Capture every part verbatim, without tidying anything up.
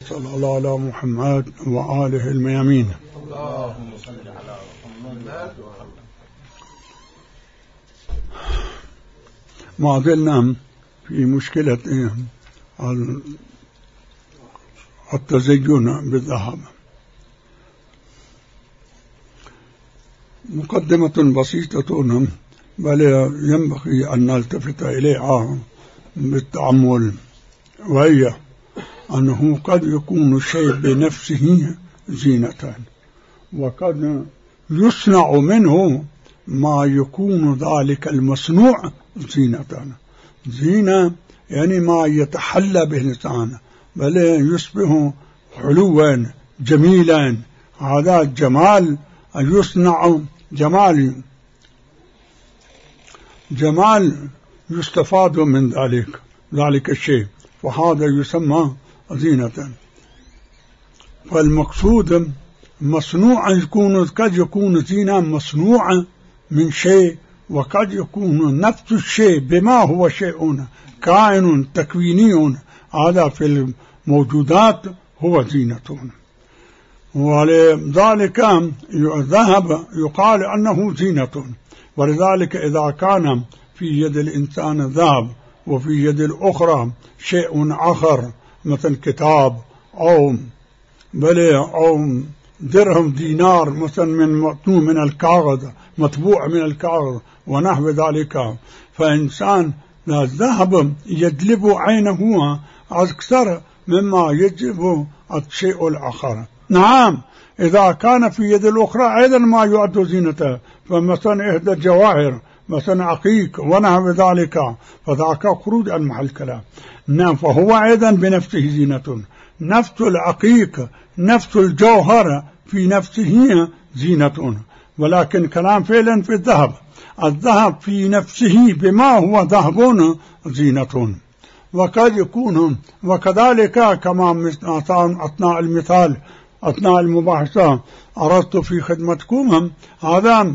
صلى الله على محمد وآله الميامين. اللهم صل على محمد. ما زلنا في مشكلة التزين بالذهب. مقدمة بسيطة بل ينبغي أن نلتفت إليها بالتأمل، وهي أنه قد يكون الشيء بنفسه زينة، وقد يصنع منه ما يكون ذلك المصنوع زينة. زينة يعني ما يتحلى به الإنسان بل يصبح حلوا جميلا. هذا الجمال يصنع جمال جمال يستفاد من ذلك ذلك الشيء، وهذا يسمى زينة. فالمقصود مصنوع يكون قد يكون زينة مصنوعة من شيء، وقد يكون نفس الشيء بما هو شيء كائن تكويني، هذا في الموجودات هو زينة. ولذلك الذهب يقال أنه زينة، ولذلك إذا كان في يد الإنسان ذهب وفي يد الأخرى شيء آخر مثل كتاب أو بل أو درهم دينار مثلا من مطبوع من الكاغذ مطبوع من الكاغذ ونحو ذلك، فإنسان الذهب يجلب عينه أكثر مما يجلب الشيء الآخر. نعم، إذا كان في يد الأخرى أيضا ما يعد زينته، فمثلا إحدى الجواهر مثلا عقيق ونحو ذلك، فذاك خروج عن محل الكلام. نعم، فهو أيضا بنفسه زينة. نفس العقيق نفس الجوهر في نفسه زينة، ولكن كلام فعلا في الذهب. الذهب في نفسه بما هو ذهب زينة، وقد يكون وكذلك كما أثناء المثال أثناء المباحثة أردت في خدمتكم هذا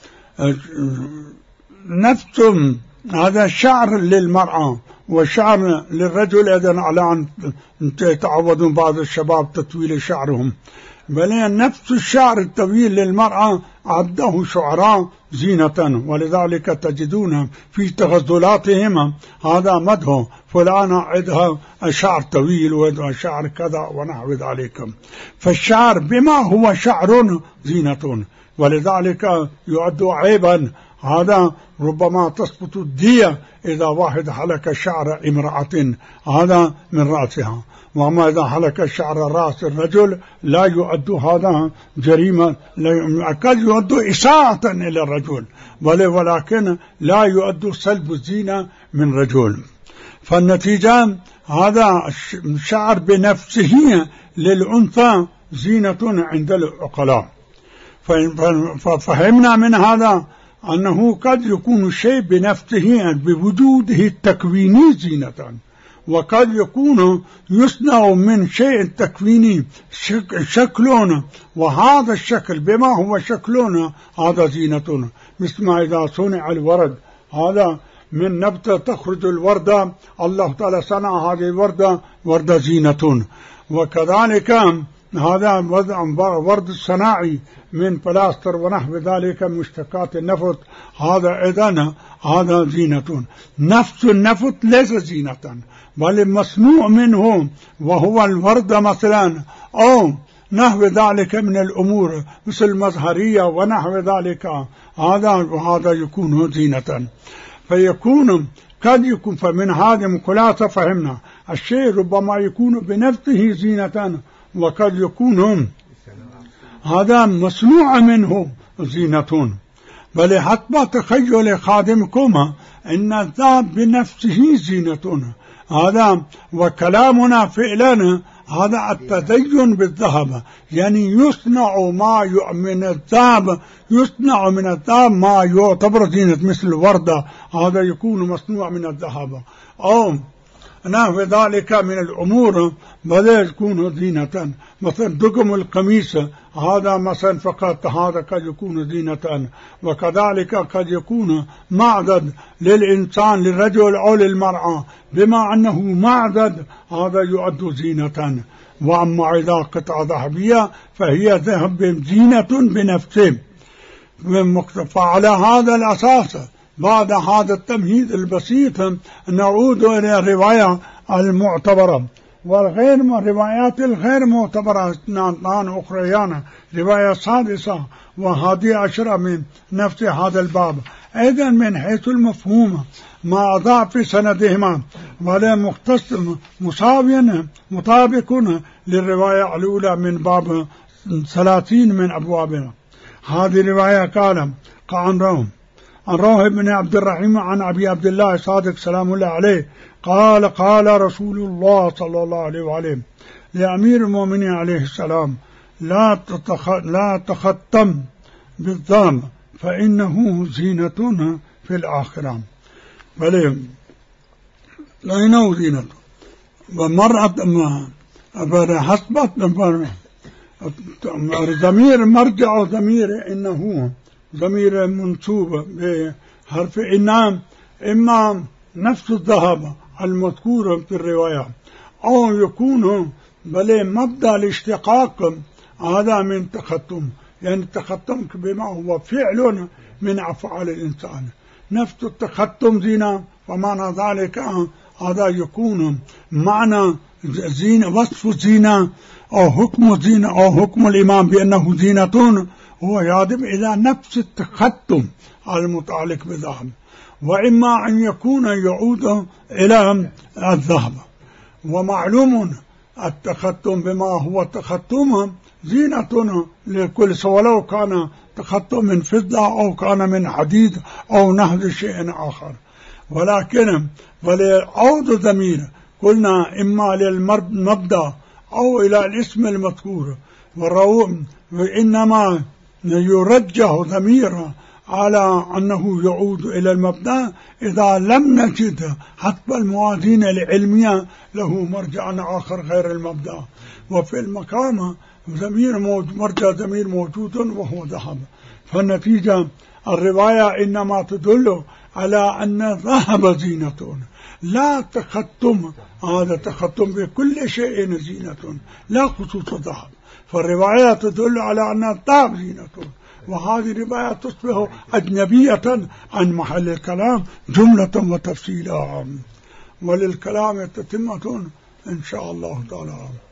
نفس هذا شعر للمرأة وشعر للرجل، إذن على أن يتعودون بعض الشباب تطويل شعرهم، بل نفس الشعر الطويل للمرأة عده شعراء زينة، ولذلك تجدون في تغزلاتهم هذا مده فلان عدها شعر طويل وعدها شعر كذا ونحو ذلك. فالشعر بما هو شعر زينة، ولذلك يعد عيبا. هذا ربما تسقط الدية إذا واحد حلق شعر امرأة هذا من رأسها، وما إذا حلق شعر رأس الرجل لا يعد هذا جريمة، قد يعد إساءة إلى الرجل، ولكن لا يعد سلب الزينة من رجل. فالنتيجة هذا الشعر بنفسه للأنثى زينة عند العقلاء. ففهمنا من هذا أنه قد يكون الشيء بنفسه بوجوده التكويني زينة، وقد يكون يصنع من شيء تكويني شكل، وهذا الشكل بما هو شكل هذا زينة. مثل ما إذا صنع الورد، هذا من نبتة تخرج الوردة، الله تعالى صنع هذه الوردة وردة زينة. وكذلك هذا ورد الصناعي من بلاستر ونحو ذلك مشتقات النفط، هذا إذن هذا زينة. نفس النفط ليس زينة بل مصنوع منه، وهو الورد مثلا أو نحو ذلك من الأمور مثل المظهرية ونحو ذلك، هذا وهذا يكون زينة. فيكون قد يكون فمن هذه خلاصة فهمنا الشيء ربما يكون بنفسه زينة، وقد يكون هذا مصنوع منه زينة. بل حتى تخيل خادمكم إن الذهب بنفسه زينة، هذا وكلامنا فعلا هذا التزين بالذهب، يعني يصنع ما من الذهب يصنع من الذهب ما يعتبر زينة، مثل الوردة هذا يكون مصنوع من الذهب، أو نحو ذلك من الأمور بل يكون زينة. مثلا دقم القميص هذا مثلا فقط هذا قد يكون زينة، وكذلك قد يكون معدد للإنسان للرجل أو للمرأة، بما أنه معدد هذا يعد زينة. وأما إذا قطعة ذهبية فهي ذهب زينة بنفسه. فعلى هذا الأساس بعد هذا التمهيد البسيط نعود إلى الرواية المعتبرة والغير الروايات الغير معتبرة اثنان أخريان. رواية سادسة وهذه عشرة من نفس هذا الباب أيضا من حيث المفهوم ما أضاع في سندهما ولا مختص مساويا مطابق للرواية الأولى من باب ثلاثين من أبوابنا. هذه الرواية قال عن روح عن روح بن عبد الرحيم عن أبي عبد الله صادق سلام الله عليه قال قال رسول الله صلى الله عليه وسلم لأمير المؤمنين عليه السلام لا تتخ... لا تختم بالذهب فإنه زينة في الآخرة. بل لأنه زينة ومرأة حسبت ضمير مرجع ضمير إنه ضمير منسوب بحرف إنام إما نفس الذهب المذكور في الرواية أو يكون بل مبدأ الاشتقاق هذا من تختم، يعني التختم بما هو فعل من أفعال الإنسان. نفس التختم زينة ومعنى ذلك هذا يكون معنى زينة وصف زينة أو حكم زينة أو حكم الإمام بأنه زينة هو يادم إلى نفس التختم المتعلق بالذهب، وإما أن يكون يعود إلى الذهب. ومعلوم التختم بما هو تختم زينة لكل سواء لو كان تختم من فضة أو كان من حديد أو نحو شيء آخر. ولكن ولعود ضمير قلنا إما للمبدأ أو إلى الاسم المذكور، وإنما يرجح ضمير على أنه يعود إلى المبدأ إذا لم نجد حسب الموازين العلمية له مرجع آخر غير المبدأ. وفي المقام ضمير مرجع ضمير موجود وهو ذهب، فالنتيجة الرواية إنما تدل على أن الذهب زينة لا تختم. هذا تختم بكل شيء زينة لا خصوص الذهب، فالرواية تدل على أن الذهب زينة، وهذه الرواية تصبح أجنبية عن محل الكلام جملة وتفصيلا، وللكلام تتمة إن شاء الله تعالى.